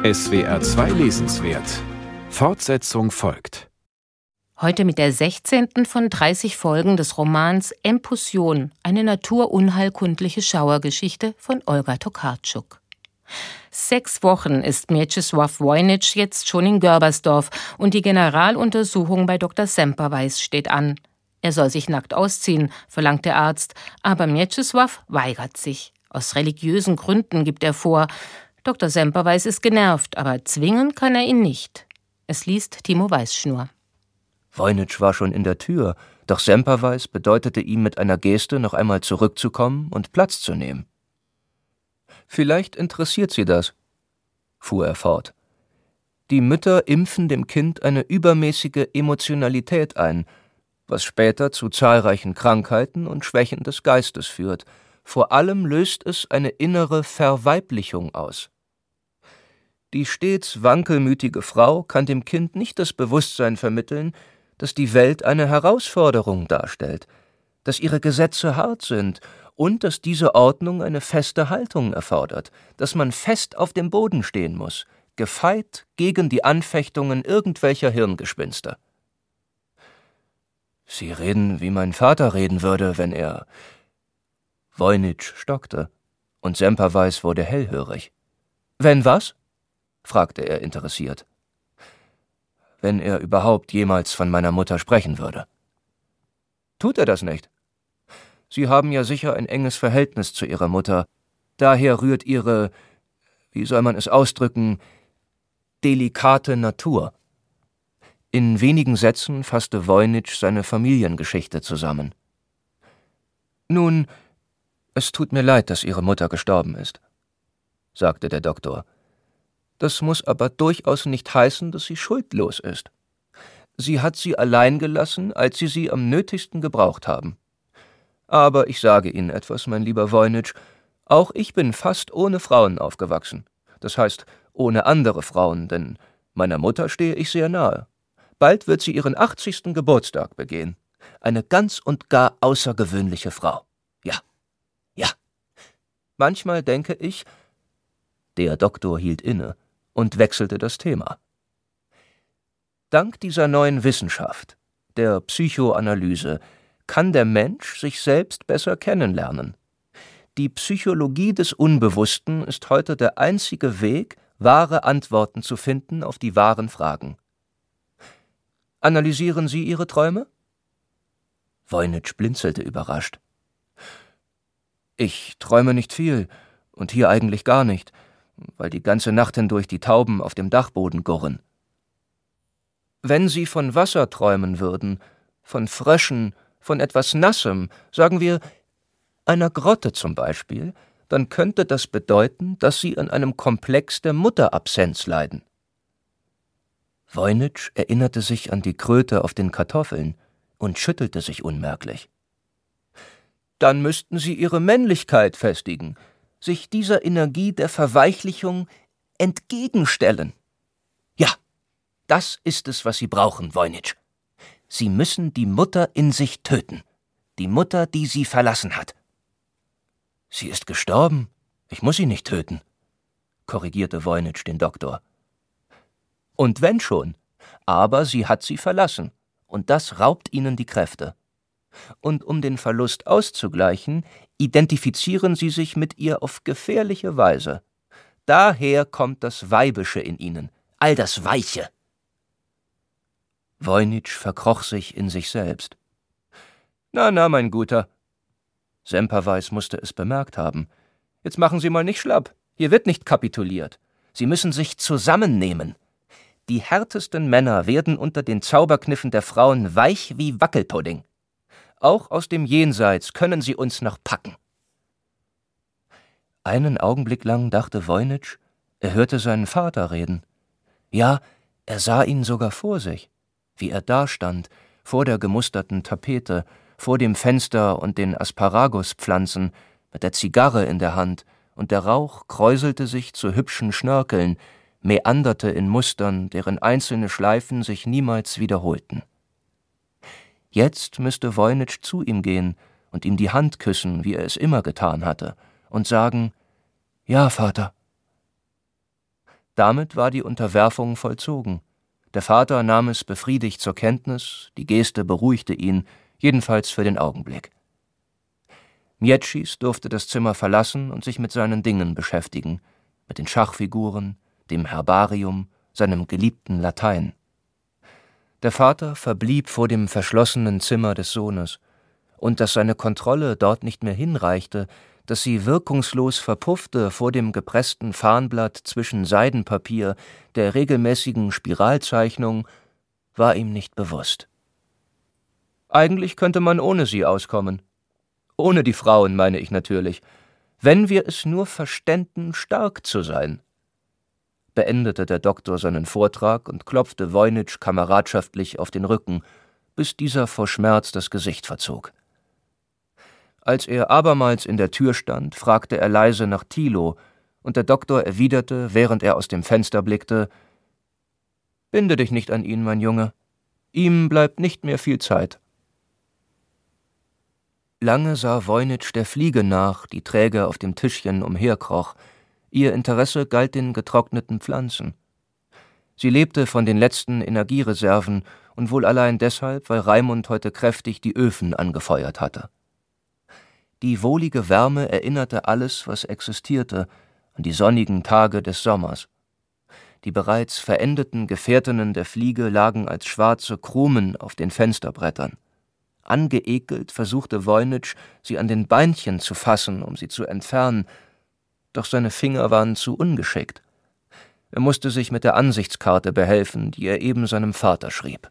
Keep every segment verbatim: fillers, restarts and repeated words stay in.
S W R zwei Lesenswert. Fortsetzung folgt. Heute mit der sechzehnten von dreißig Folgen des Romans Empussion, eine naturunheilkundliche Schauergeschichte von Olga Tokarczuk. Sechs Wochen ist Mieczysław Wojnitsch jetzt schon in Görbersdorf und die Generaluntersuchung bei Doktor Semperweis steht an. Er soll sich nackt ausziehen, verlangt der Arzt, aber Mieczysław weigert sich. Aus religiösen Gründen gibt er vor. Doktor Semperweis ist genervt, aber zwingen kann er ihn nicht. Es liest Timo Weißschnur. Wojnitsch war schon in der Tür, doch Semperweis bedeutete ihm mit einer Geste, noch einmal zurückzukommen und Platz zu nehmen. »Vielleicht interessiert Sie das«, fuhr er fort. »Die Mütter impfen dem Kind eine übermäßige Emotionalität ein, was später zu zahlreichen Krankheiten und Schwächen des Geistes führt. Vor allem löst es eine innere Verweiblichung aus. Die stets wankelmütige Frau kann dem Kind nicht das Bewusstsein vermitteln, dass die Welt eine Herausforderung darstellt, dass ihre Gesetze hart sind und dass diese Ordnung eine feste Haltung erfordert, dass man fest auf dem Boden stehen muss, gefeit gegen die Anfechtungen irgendwelcher Hirngespinste. »Sie reden, wie mein Vater reden würde, wenn er...« Wojnitsch stockte, und Semperweis wurde hellhörig. »Wenn was?« fragte er interessiert. »Wenn er überhaupt jemals von meiner Mutter sprechen würde.« »Tut er das nicht? Sie haben ja sicher ein enges Verhältnis zu Ihrer Mutter. Daher rührt Ihre, wie soll man es ausdrücken, delikate Natur.« In wenigen Sätzen fasste Wojnitsch seine Familiengeschichte zusammen. »Nun, es tut mir leid, dass Ihre Mutter gestorben ist«, sagte der Doktor. »Das muss aber durchaus nicht heißen, dass sie schuldlos ist. Sie hat sie allein gelassen, als Sie sie am nötigsten gebraucht haben. Aber ich sage Ihnen etwas, mein lieber Wojnitsch, auch ich bin fast ohne Frauen aufgewachsen. Das heißt, ohne andere Frauen, denn meiner Mutter stehe ich sehr nahe. Bald wird sie ihren achtzigsten Geburtstag begehen. Eine ganz und gar außergewöhnliche Frau. Ja, ja. Manchmal denke ich...« Der Doktor hielt inne und wechselte das Thema. »Dank dieser neuen Wissenschaft, der Psychoanalyse, kann der Mensch sich selbst besser kennenlernen. Die Psychologie des Unbewussten ist heute der einzige Weg, wahre Antworten zu finden auf die wahren Fragen. Analysieren Sie Ihre Träume?« Wojnitsch blinzelte überrascht. »Ich träume nicht viel und hier eigentlich gar nicht, weil die ganze Nacht hindurch die Tauben auf dem Dachboden gurren. Wenn Sie von Wasser träumen würden, von Fröschen, von etwas Nassem, sagen wir, einer Grotte zum Beispiel, dann könnte das bedeuten, dass Sie an einem Komplex der Mutterabsenz leiden.« Wojnitsch erinnerte sich an die Kröte auf den Kartoffeln und schüttelte sich unmerklich. »Dann müssten Sie Ihre Männlichkeit festigen, sich dieser Energie der Verweichlichung entgegenstellen. Ja, das ist es, was Sie brauchen, Wojnitsch. Sie müssen die Mutter in sich töten, die Mutter, die Sie verlassen hat.« »Sie ist gestorben, ich muss sie nicht töten«, korrigierte Wojnitsch den Doktor. »Und wenn schon, aber sie hat sie verlassen, und das raubt ihnen die Kräfte. Und um den Verlust auszugleichen, identifizieren sie sich mit ihr auf gefährliche Weise. Daher kommt das Weibische in ihnen, all das Weiche.« Wojnitsch verkroch sich in sich selbst. »Na, na, mein Guter.« Semperweis musste es bemerkt haben. »Jetzt machen Sie mal nicht schlapp. Hier wird nicht kapituliert. Sie müssen sich zusammennehmen. Die härtesten Männer werden unter den Zauberkniffen der Frauen weich wie Wackelpudding. Auch aus dem Jenseits können sie uns noch packen.« Einen Augenblick lang dachte Wojnitsch, er hörte seinen Vater reden. Ja, er sah ihn sogar vor sich, wie er dastand, vor der gemusterten Tapete, vor dem Fenster und den Asparaguspflanzen, mit der Zigarre in der Hand, und der Rauch kräuselte sich zu hübschen Schnörkeln, meanderte in Mustern, deren einzelne Schleifen sich niemals wiederholten. Jetzt müsste Wojnitsch zu ihm gehen und ihm die Hand küssen, wie er es immer getan hatte, und sagen, »Ja, Vater.« Damit war die Unterwerfung vollzogen. Der Vater nahm es befriedigt zur Kenntnis, die Geste beruhigte ihn, jedenfalls für den Augenblick. Mietzschis durfte das Zimmer verlassen und sich mit seinen Dingen beschäftigen, mit den Schachfiguren, dem Herbarium, seinem geliebten Latein. Der Vater verblieb vor dem verschlossenen Zimmer des Sohnes, und dass seine Kontrolle dort nicht mehr hinreichte, dass sie wirkungslos verpuffte vor dem gepressten Farnblatt zwischen Seidenpapier der regelmäßigen Spiralzeichnung, war ihm nicht bewusst. Eigentlich könnte man ohne sie auskommen. Ohne die Frauen, meine ich natürlich, wenn wir es nur verständen, stark zu sein. Beendete der Doktor seinen Vortrag und klopfte Voynich kameradschaftlich auf den Rücken, bis dieser vor Schmerz das Gesicht verzog. Als er abermals in der Tür stand, fragte er leise nach Thilo, und der Doktor erwiderte, während er aus dem Fenster blickte: »Binde dich nicht an ihn, mein Junge. Ihm bleibt nicht mehr viel Zeit.« Lange sah Voynich der Fliege nach, die träge auf dem Tischchen umherkroch. Ihr Interesse galt den getrockneten Pflanzen. Sie lebte von den letzten Energiereserven und wohl allein deshalb, weil Raimund heute kräftig die Öfen angefeuert hatte. Die wohlige Wärme erinnerte alles, was existierte, an die sonnigen Tage des Sommers. Die bereits verendeten Gefährtinnen der Fliege lagen als schwarze Krumen auf den Fensterbrettern. Angeekelt versuchte Voynich, sie an den Beinchen zu fassen, um sie zu entfernen, doch seine Finger waren zu ungeschickt. Er musste sich mit der Ansichtskarte behelfen, die er eben seinem Vater schrieb.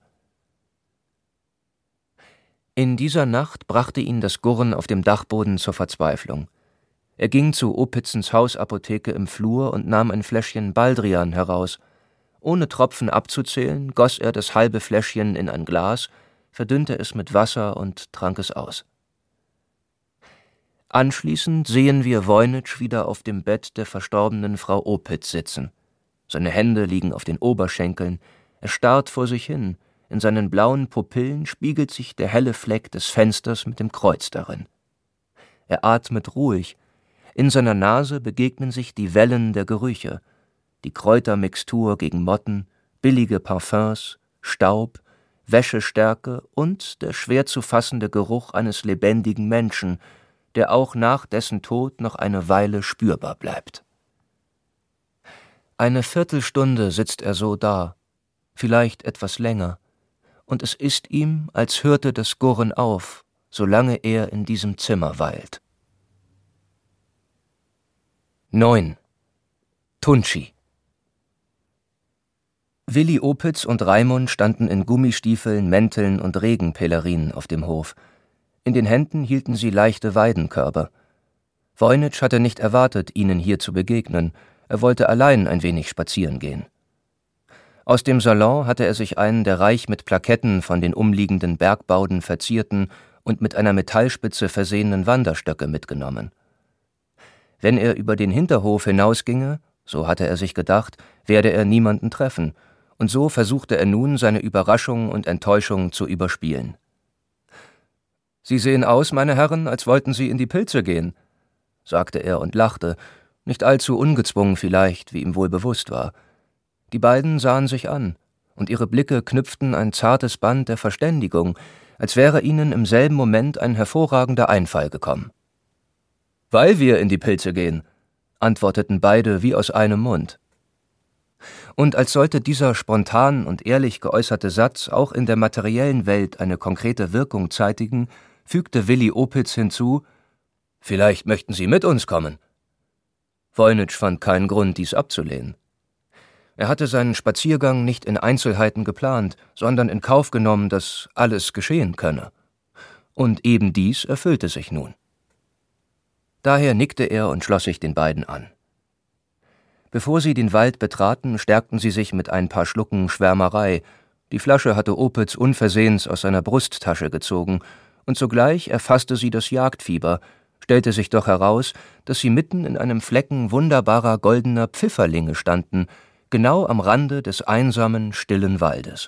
In dieser Nacht brachte ihn das Gurren auf dem Dachboden zur Verzweiflung. Er ging zu Opitzens Hausapotheke im Flur und nahm ein Fläschchen Baldrian heraus. Ohne Tropfen abzuzählen, goss er das halbe Fläschchen in ein Glas, verdünnte es mit Wasser und trank es aus. Anschließend sehen wir Voynich wieder auf dem Bett der verstorbenen Frau Opitz sitzen. Seine Hände liegen auf den Oberschenkeln, er starrt vor sich hin, in seinen blauen Pupillen spiegelt sich der helle Fleck des Fensters mit dem Kreuz darin. Er atmet ruhig, in seiner Nase begegnen sich die Wellen der Gerüche, die Kräutermixtur gegen Motten, billige Parfums, Staub, Wäschestärke und der schwer zu fassende Geruch eines lebendigen Menschen, der auch nach dessen Tod noch eine Weile spürbar bleibt. Eine Viertelstunde sitzt er so da, vielleicht etwas länger, und es ist ihm, als hörte das Gurren auf, solange er in diesem Zimmer weilt. neun. Tunchi. Willi Opitz und Raimund standen in Gummistiefeln, Mänteln und Regenpelerinen auf dem Hof. In den Händen hielten sie leichte Weidenkörbe. Voynich hatte nicht erwartet, ihnen hier zu begegnen. Er wollte allein ein wenig spazieren gehen. Aus dem Salon hatte er sich einen der reich mit Plaketten von den umliegenden Bergbauden verzierten und mit einer Metallspitze versehenen Wanderstöcke mitgenommen. Wenn er über den Hinterhof hinausginge, so hatte er sich gedacht, werde er niemanden treffen, und so versuchte er nun, seine Überraschung und Enttäuschung zu überspielen. »Sie sehen aus, meine Herren, als wollten Sie in die Pilze gehen«, sagte er und lachte, nicht allzu ungezwungen vielleicht, wie ihm wohl bewusst war. Die beiden sahen sich an, und ihre Blicke knüpften ein zartes Band der Verständigung, als wäre ihnen im selben Moment ein hervorragender Einfall gekommen. »Weil wir in die Pilze gehen«, antworteten beide wie aus einem Mund. Und als sollte dieser spontan und ehrlich geäußerte Satz auch in der materiellen Welt eine konkrete Wirkung zeitigen, fügte Willi Opitz hinzu: »Vielleicht möchten Sie mit uns kommen?« Voynich fand keinen Grund, dies abzulehnen. Er hatte seinen Spaziergang nicht in Einzelheiten geplant, sondern in Kauf genommen, dass alles geschehen könne. Und eben dies erfüllte sich nun. Daher nickte er und schloss sich den beiden an. Bevor sie den Wald betraten, stärkten sie sich mit ein paar Schlucken Schwärmerei. Die Flasche hatte Opitz unversehens aus seiner Brusttasche gezogen, und sogleich erfasste sie das Jagdfieber, stellte sich doch heraus, dass sie mitten in einem Flecken wunderbarer goldener Pfifferlinge standen, genau am Rande des einsamen, stillen Waldes.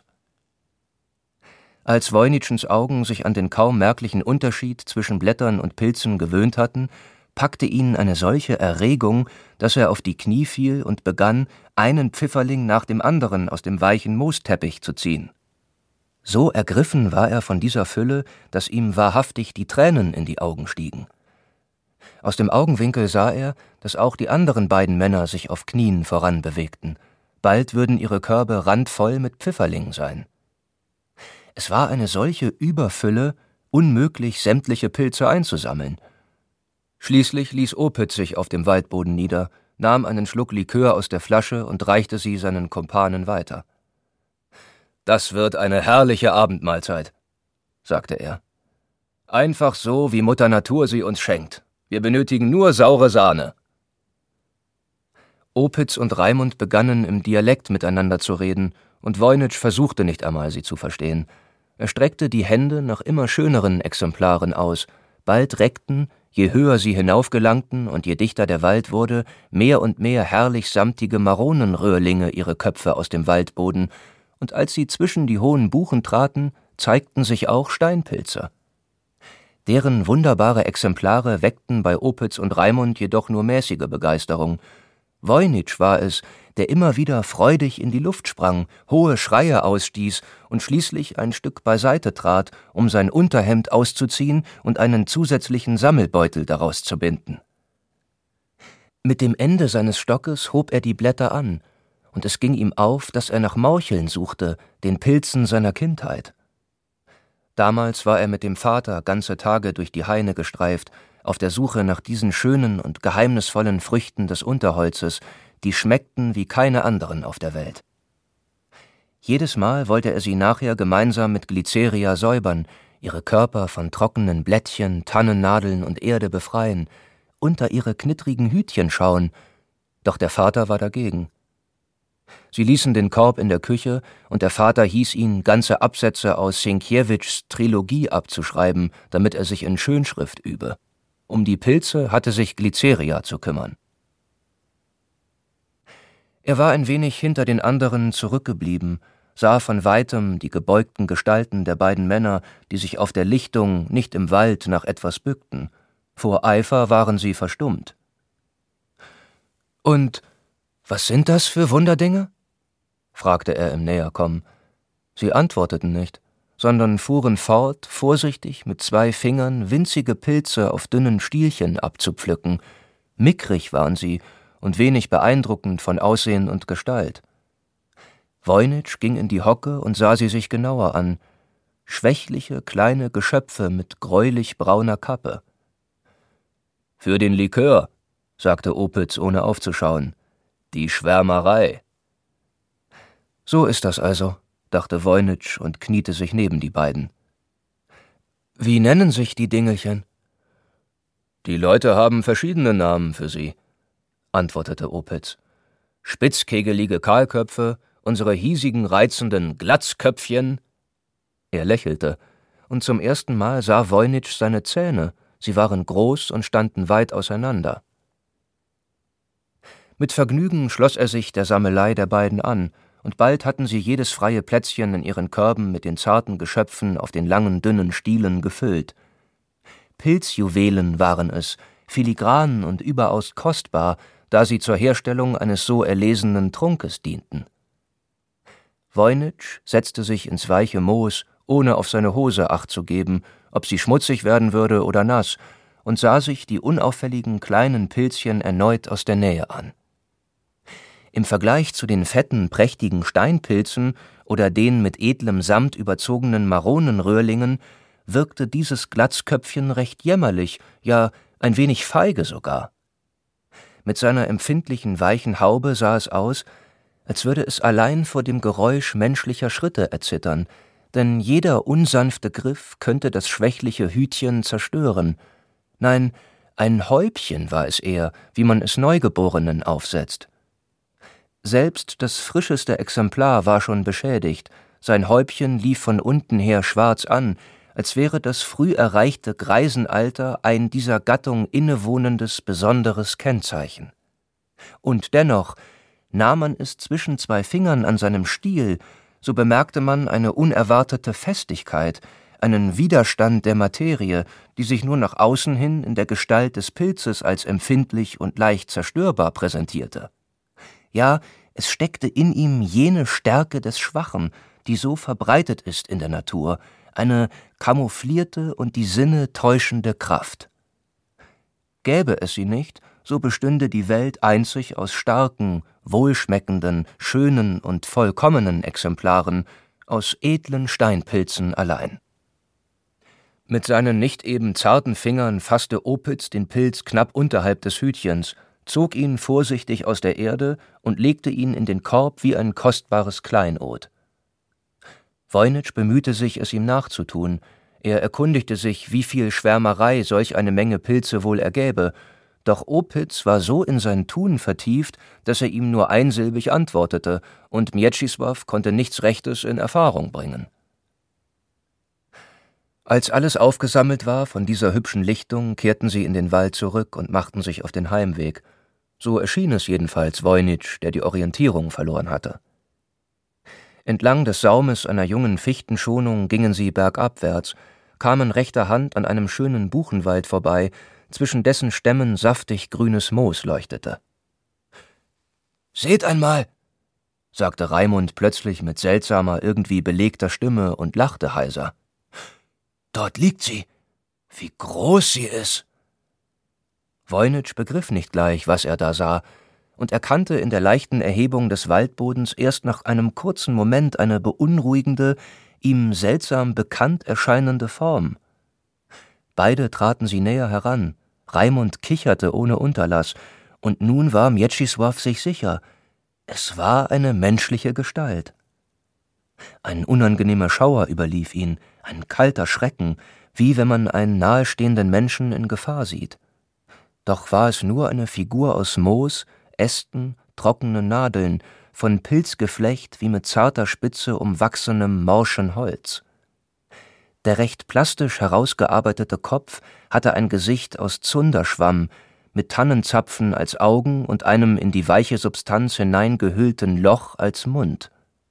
Als Voynichens Augen sich an den kaum merklichen Unterschied zwischen Blättern und Pilzen gewöhnt hatten, packte ihn eine solche Erregung, dass er auf die Knie fiel und begann, einen Pfifferling nach dem anderen aus dem weichen Moosteppich zu ziehen. So ergriffen war er von dieser Fülle, dass ihm wahrhaftig die Tränen in die Augen stiegen. Aus dem Augenwinkel sah er, dass auch die anderen beiden Männer sich auf Knien voranbewegten. Bald würden ihre Körbe randvoll mit Pfifferlingen sein. Es war eine solche Überfülle, unmöglich, sämtliche Pilze einzusammeln. Schließlich ließ Opitz sich auf dem Waldboden nieder, nahm einen Schluck Likör aus der Flasche und reichte sie seinen Kumpanen weiter. »Das wird eine herrliche Abendmahlzeit«, sagte er. »Einfach so, wie Mutter Natur sie uns schenkt. Wir benötigen nur saure Sahne.« Opitz und Raimund begannen im Dialekt miteinander zu reden, und Voynich versuchte nicht einmal, sie zu verstehen. Er streckte die Hände nach immer schöneren Exemplaren aus. Bald reckten, je höher sie hinaufgelangten und je dichter der Wald wurde, mehr und mehr herrlich samtige Maronenröhrlinge ihre Köpfe aus dem Waldboden, und als sie zwischen die hohen Buchen traten, zeigten sich auch Steinpilze. Deren wunderbare Exemplare weckten bei Opitz und Raimund jedoch nur mäßige Begeisterung. Voynich war es, der immer wieder freudig in die Luft sprang, hohe Schreie ausstieß und schließlich ein Stück beiseite trat, um sein Unterhemd auszuziehen und einen zusätzlichen Sammelbeutel daraus zu binden. Mit dem Ende seines Stockes hob er die Blätter an, und es ging ihm auf, dass er nach Morcheln suchte, den Pilzen seiner Kindheit. Damals war er mit dem Vater ganze Tage durch die Haine gestreift, auf der Suche nach diesen schönen und geheimnisvollen Früchten des Unterholzes, die schmeckten wie keine anderen auf der Welt. Jedes Mal wollte er sie nachher gemeinsam mit Glyceria säubern, ihre Körper von trockenen Blättchen, Tannennadeln und Erde befreien, unter ihre knittrigen Hütchen schauen, doch der Vater war dagegen. Sie ließen den Korb in der Küche, und der Vater hieß ihn, ganze Absätze aus Sienkiewiczs Trilogie abzuschreiben, damit er sich in Schönschrift übe. Um die Pilze hatte sich Glyceria zu kümmern. Er war ein wenig hinter den anderen zurückgeblieben, sah von weitem die gebeugten Gestalten der beiden Männer, die sich auf der Lichtung, nicht im Wald, nach etwas bückten. Vor Eifer waren sie verstummt. »Und was sind das für Wunderdinge?« fragte er im Näherkommen. Sie antworteten nicht, sondern fuhren fort, vorsichtig mit zwei Fingern winzige Pilze auf dünnen Stielchen abzupflücken. Mickrig waren sie und wenig beeindruckend von Aussehen und Gestalt. Voynich ging in die Hocke und sah sie sich genauer an. Schwächliche, kleine Geschöpfe mit gräulich brauner Kappe. »Für den Likör«, sagte Opitz, ohne aufzuschauen. »Die Schwärmerei.« »So ist das also«, dachte Voynich und kniete sich neben die beiden. »Wie nennen sich die Dingelchen?« »Die Leute haben verschiedene Namen für sie«, antwortete Opitz. »Spitzkegelige Kahlköpfe, unsere hiesigen, reizenden Glatzköpfchen.« Er lächelte, und zum ersten Mal sah Voynich seine Zähne. Sie waren groß und standen weit auseinander. Mit Vergnügen schloss er sich der Sammelei der beiden an, und bald hatten sie jedes freie Plätzchen in ihren Körben mit den zarten Geschöpfen auf den langen, dünnen Stielen gefüllt. Pilzjuwelen waren es, filigran und überaus kostbar, da sie zur Herstellung eines so erlesenen Trunkes dienten. Voynich setzte sich ins weiche Moos, ohne auf seine Hose Acht zu geben, ob sie schmutzig werden würde oder nass, und sah sich die unauffälligen kleinen Pilzchen erneut aus der Nähe an. Im Vergleich zu den fetten, prächtigen Steinpilzen oder den mit edlem Samt überzogenen Maronenröhrlingen wirkte dieses Glatzköpfchen recht jämmerlich, ja ein wenig feige sogar. Mit seiner empfindlichen, weichen Haube sah es aus, als würde es allein vor dem Geräusch menschlicher Schritte erzittern, denn jeder unsanfte Griff könnte das schwächliche Hütchen zerstören. Nein, ein Häubchen war es eher, wie man es Neugeborenen aufsetzt. Selbst das frischeste Exemplar war schon beschädigt, sein Häubchen lief von unten her schwarz an, als wäre das früh erreichte Greisenalter ein dieser Gattung innewohnendes besonderes Kennzeichen. Und dennoch, nahm man es zwischen zwei Fingern an seinem Stiel, so bemerkte man eine unerwartete Festigkeit, einen Widerstand der Materie, die sich nur nach außen hin in der Gestalt des Pilzes als empfindlich und leicht zerstörbar präsentierte. Ja, es steckte in ihm jene Stärke des Schwachen, die so verbreitet ist in der Natur, eine camouflierte und die Sinne täuschende Kraft. Gäbe es sie nicht, so bestünde die Welt einzig aus starken, wohlschmeckenden, schönen und vollkommenen Exemplaren, aus edlen Steinpilzen allein. Mit seinen nicht eben zarten Fingern fasste Opitz den Pilz knapp unterhalb des Hütchens, zog ihn vorsichtig aus der Erde und legte ihn in den Korb wie ein kostbares Kleinod. Voynich bemühte sich, es ihm nachzutun. Er erkundigte sich, wie viel Schwärmerei solch eine Menge Pilze wohl ergäbe, doch Opitz war so in sein Tun vertieft, dass er ihm nur einsilbig antwortete, und Mieczysław konnte nichts Rechtes in Erfahrung bringen. Als alles aufgesammelt war von dieser hübschen Lichtung, kehrten sie in den Wald zurück und machten sich auf den Heimweg. So erschien es jedenfalls Voynich, der die Orientierung verloren hatte. Entlang des Saumes einer jungen Fichtenschonung gingen sie bergabwärts, kamen rechter Hand an einem schönen Buchenwald vorbei, zwischen dessen Stämmen saftig grünes Moos leuchtete. »Seht einmal«, sagte Raimund plötzlich mit seltsamer, irgendwie belegter Stimme und lachte heiser. »Dort liegt sie. Wie groß sie ist!« Voynich begriff nicht gleich, was er da sah, und erkannte in der leichten Erhebung des Waldbodens erst nach einem kurzen Moment eine beunruhigende, ihm seltsam bekannt erscheinende Form. Beide traten sie näher heran, Raimund kicherte ohne Unterlass, und nun war Mieczysław sich sicher, es war eine menschliche Gestalt. Ein unangenehmer Schauer überlief ihn, ein kalter Schrecken, wie wenn man einen nahestehenden Menschen in Gefahr sieht. Doch war es nur eine Figur aus Moos, Ästen, trockenen Nadeln, von Pilzgeflecht wie mit zarter Spitze umwachsenem morschen Holz. Der recht plastisch herausgearbeitete Kopf hatte ein Gesicht aus Zunderschwamm, mit Tannenzapfen als Augen und einem in die weiche Substanz hineingehüllten Loch als Mund.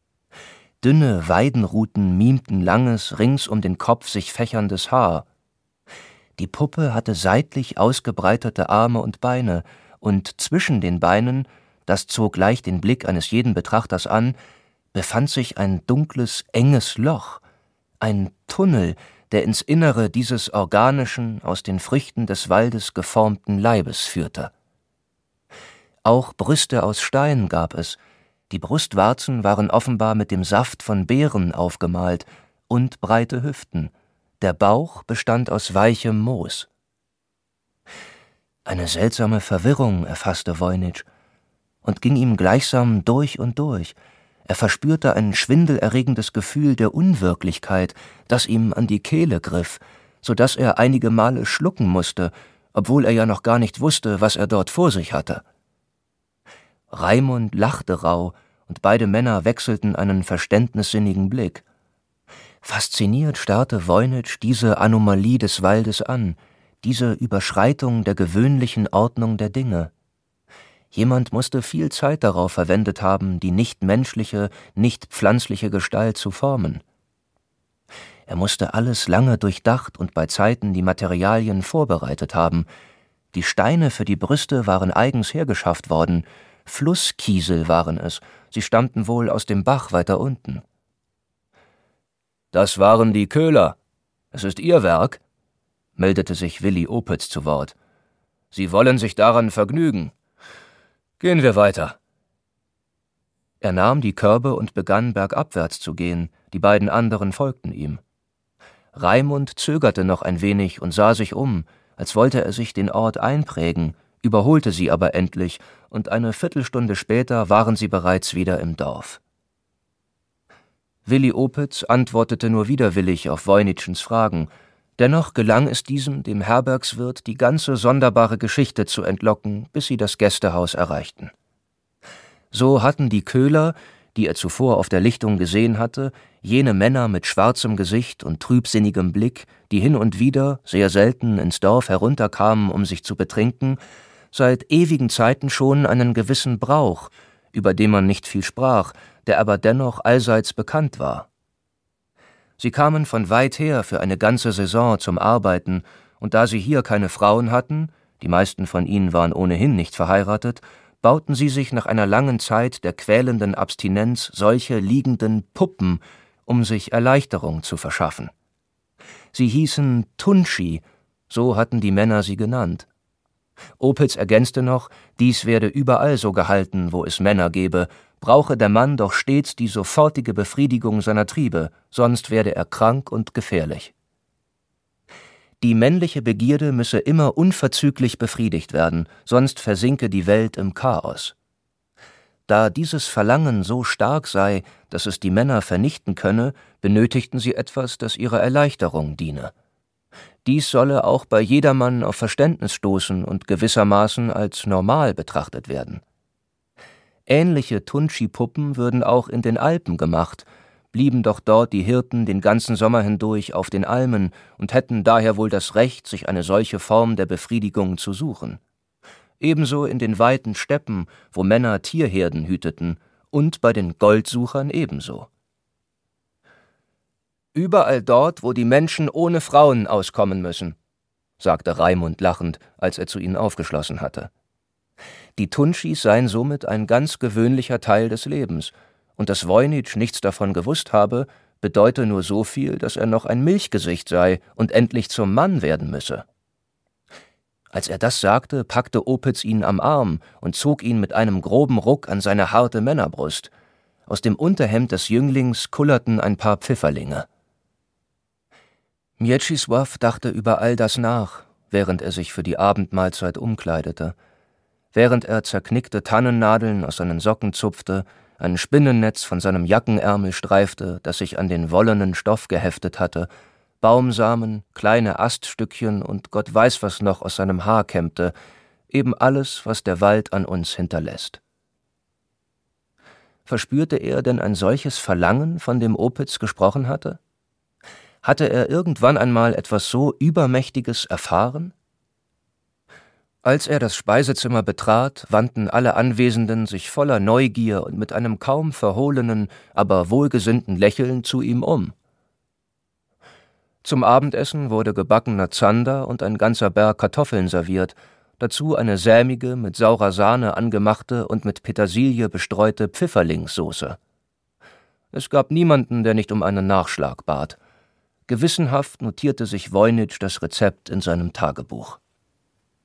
Dünne Weidenruten mimten langes, rings um den Kopf sich fächerndes Haar. Die Puppe hatte seitlich ausgebreitete Arme und Beine, und zwischen den Beinen, das zog leicht den Blick eines jeden Betrachters an, befand sich ein dunkles, enges Loch, ein Tunnel, der ins Innere dieses organischen, aus den Früchten des Waldes geformten Leibes führte. Auch Brüste aus Stein gab es, die Brustwarzen waren offenbar mit dem Saft von Beeren aufgemalt, und breite Hüften, der Bauch bestand aus weichem Moos. Eine seltsame Verwirrung erfasste Voynich und ging ihm gleichsam durch und durch. Er verspürte ein schwindelerregendes Gefühl der Unwirklichkeit, das ihm an die Kehle griff, so dass er einige Male schlucken musste, obwohl er ja noch gar nicht wusste, was er dort vor sich hatte. Raimund lachte rau, und beide Männer wechselten einen verständnissinnigen Blick. Fasziniert starrte Voynich diese Anomalie des Waldes an, diese Überschreitung der gewöhnlichen Ordnung der Dinge. Jemand musste viel Zeit darauf verwendet haben, die nicht menschliche, nicht pflanzliche Gestalt zu formen. Er musste alles lange durchdacht und bei Zeiten die Materialien vorbereitet haben. Die Steine für die Brüste waren eigens hergeschafft worden, Flusskiesel waren es, sie stammten wohl aus dem Bach weiter unten. »Das waren die Köhler. Es ist ihr Werk«, meldete sich Willi Opitz zu Wort. »Sie wollen sich daran vergnügen. Gehen wir weiter.« Er nahm die Körbe und begann bergabwärts zu gehen, die beiden anderen folgten ihm. Raimund zögerte noch ein wenig und sah sich um, als wollte er sich den Ort einprägen, überholte sie aber endlich, und eine Viertelstunde später waren sie bereits wieder im Dorf. Willi Opitz antwortete nur widerwillig auf Voynichens Fragen, dennoch gelang es diesem, dem Herbergswirt, die ganze sonderbare Geschichte zu entlocken, bis sie das Gästehaus erreichten. So hatten die Köhler, die er zuvor auf der Lichtung gesehen hatte, jene Männer mit schwarzem Gesicht und trübsinnigem Blick, die hin und wieder, sehr selten, ins Dorf herunterkamen, um sich zu betrinken, seit ewigen Zeiten schon einen gewissen Brauch, über den man nicht viel sprach, der aber dennoch allseits bekannt war. Sie kamen von weit her für eine ganze Saison zum Arbeiten, und da sie hier keine Frauen hatten, die meisten von ihnen waren ohnehin nicht verheiratet, bauten sie sich nach einer langen Zeit der quälenden Abstinenz solche liegenden Puppen, um sich Erleichterung zu verschaffen. Sie hießen Tunchi, so hatten die Männer sie genannt. Opitz ergänzte noch, dies werde überall so gehalten, wo es Männer gebe, brauche der Mann doch stets die sofortige Befriedigung seiner Triebe, sonst werde er krank und gefährlich. Die männliche Begierde müsse immer unverzüglich befriedigt werden, sonst versinke die Welt im Chaos. Da dieses Verlangen so stark sei, dass es die Männer vernichten könne, benötigten sie etwas, das ihrer Erleichterung diene. Dies solle auch bei jedermann auf Verständnis stoßen und gewissermaßen als normal betrachtet werden. Ähnliche Tunchi-Puppen würden auch in den Alpen gemacht, blieben doch dort die Hirten den ganzen Sommer hindurch auf den Almen und hätten daher wohl das Recht, sich eine solche Form der Befriedigung zu suchen. Ebenso in den weiten Steppen, wo Männer Tierherden hüteten, und bei den Goldsuchern ebenso. »Überall dort, wo die Menschen ohne Frauen auskommen müssen«, sagte Raimund lachend, als er zu ihnen aufgeschlossen hatte. Die Tunchis seien somit ein ganz gewöhnlicher Teil des Lebens, und dass Voynich nichts davon gewusst habe, bedeute nur so viel, dass er noch ein Milchgesicht sei und endlich zum Mann werden müsse. Als er das sagte, packte Opitz ihn am Arm und zog ihn mit einem groben Ruck an seine harte Männerbrust. Aus dem Unterhemd des Jünglings kullerten ein paar Pfifferlinge. Mieczysław dachte über all das nach, während er sich für die Abendmahlzeit umkleidete, während er zerknickte Tannennadeln aus seinen Socken zupfte, ein Spinnennetz von seinem Jackenärmel streifte, das sich an den wollenen Stoff geheftet hatte, Baumsamen, kleine Aststückchen und Gott weiß was noch aus seinem Haar kämmte, eben alles, was der Wald an uns hinterlässt. Verspürte er denn ein solches Verlangen, von dem Opitz gesprochen hatte? Hatte er irgendwann einmal etwas so Übermächtiges erfahren? Als er das Speisezimmer betrat, wandten alle Anwesenden sich voller Neugier und mit einem kaum verhohlenen, aber wohlgesinnten Lächeln zu ihm um. Zum Abendessen wurde gebackener Zander und ein ganzer Berg Kartoffeln serviert, dazu eine sämige, mit saurer Sahne angemachte und mit Petersilie bestreute Pfifferlingssoße. Es gab niemanden, der nicht um einen Nachschlag bat. Gewissenhaft notierte sich Voynich das Rezept in seinem Tagebuch.